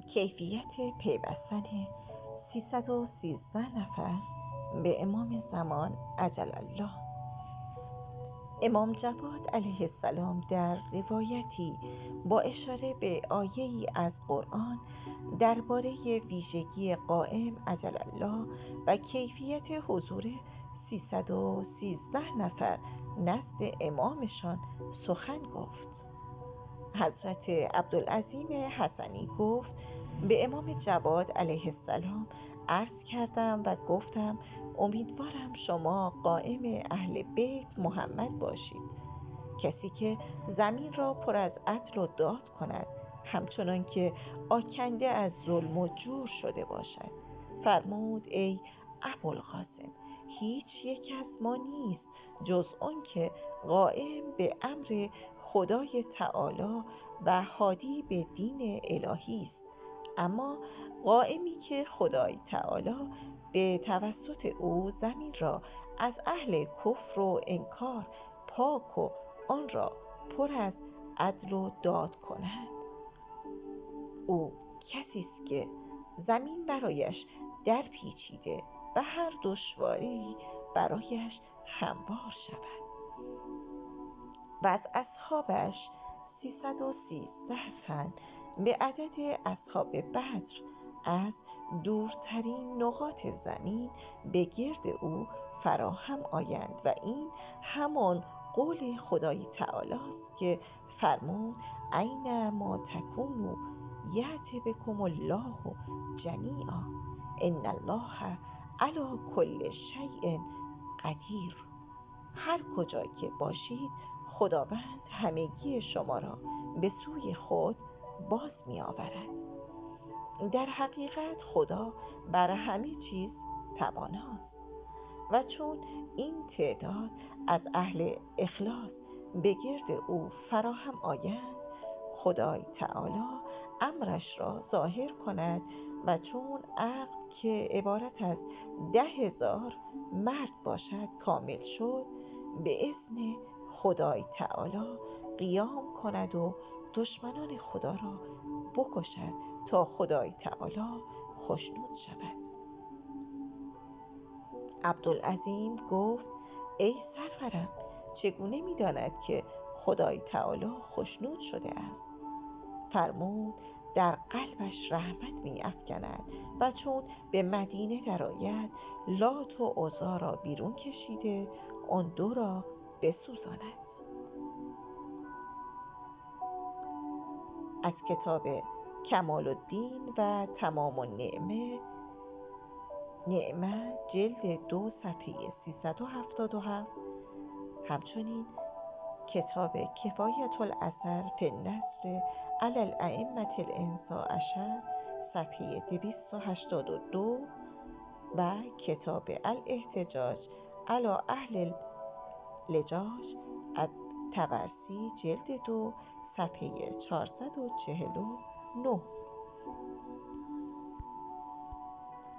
کیفیت پیوستن 313 نفر به امام زمان عجل الله. امام جواد علیه السلام در روایتی با اشاره به آیه‌ای از قرآن درباره ویژگی قائم عجل الله و کیفیت حضور 313 نفر نزد امامشان سخن گفت. حضرت عبدالعظیم حسنی گفت به امام جواد علیه السلام عرض کردم و گفتم امیدوارم شما قائم اهل بیت محمد باشید، کسی که زمین را پر از عدل و داد کند، همچنان که آکنده از ظلم و جور شده باشد. فرمود ای ابوالقاسم، هیچ یک از ما نیست جز آن که قائم به امر خدای تعالی و هادی به دین الهی است، اما قائمی که خدای تعالی به توسط او زمین را از اهل کفر و انکار پاک و آن را پر از عدل و داد کند. او کسی است که زمین برایش در پیچیده و هر دشواری برایش هموار شود. و از اصحابش 313 تن به عدد اصحاب بدر از دورترین نقاط زمین به گرد او فراهم آیند و این همان قول خدای تعالی است که فرمود این ما تکونوا یأت بکم الله جمیعا ان الله علی کل شیء قدیر. هر کجا که باشید خداوند همگی شما را به سوی خود باز می آورد. در حقیقت خدا بر همه چیز تواناست و چون این تعداد از اهل اخلاص به گرد او فراهم آیند، خدای تعالی امرش را ظاهر کند و چون عقد که عبارت از 10,000 مرد باشد کامل شد، به اذن خدای تعالی قیام کند و دشمنان خدا را بکشد تا خدای تعالی خوشنود شود. عبدالعظیم گفت ای سرورم، چگونه می‌داند که خدای تعالی خوشنود شده است؟ فرمود در قلبش رحمت می‌افکند و چون به مدینه درآید لات و عزی را بیرون کشیده آن دو را بسوزاند. از کتاب کمال الدین و تمام النعمه جلد 2 صفحه 377، همچنین کتاب کفایت الاثر فی النصر علی الائمة الانصا عشر صفحه 282 و کتاب الاحتجاج علی اهل لجاج الطبرسی جلد 2 صفحه 449.